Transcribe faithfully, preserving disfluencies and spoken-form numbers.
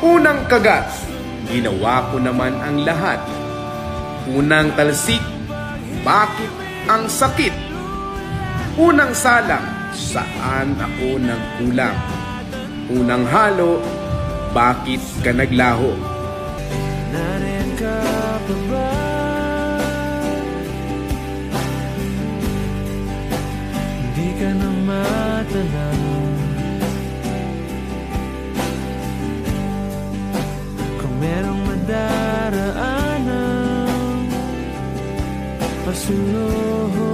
Unang kagat, ginawa ko naman ang lahat. Unang talsik, bakit ang sakit? Unang salang, saan ako nagkulang? Unang halo, bakit ka naglaho? Nariyan ka pa ba? Hindi ka na matanaw. Kung merong madaraanan, pasunod